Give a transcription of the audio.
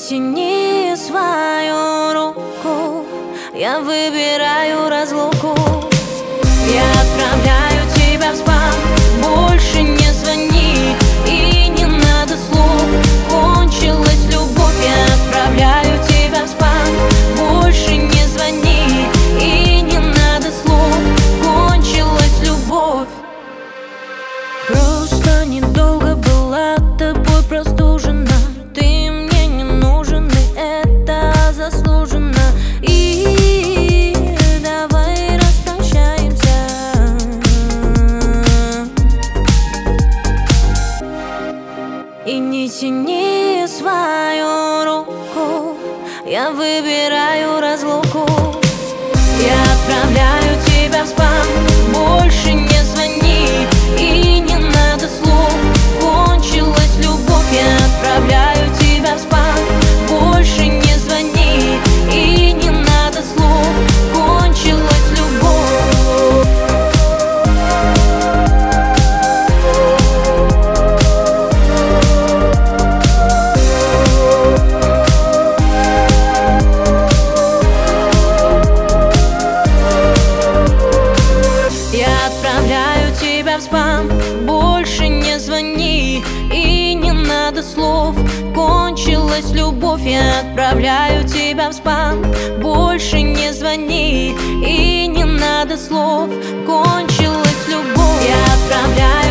тяни свою руку, я выбираю разлуку. Я отправляю тебя в спам, больше не звони, и не надо слов. Кончилась любовь, я отправляю тебя в спам, больше не звони, и не надо слов. Кончилась любовь. Просто недолго была тобой простужена, ты мне не нужен, и это заслуженно. И давай распрощаемся. И не тяни свою руку, я выбираю разлуку. Я отправляю тебя в спам, больше не звони, и не надо слов. Кончилась любовь, я отправляю тебя в спам, больше не звони, и не надо слов. Кончилась любовь. Я отправляю тебя в спам, больше не звони, и не надо слов. Кончилась любовь, я отправляю тебя в спам, больше не звони, и не надо слов. Кончилась любовь, я отправляю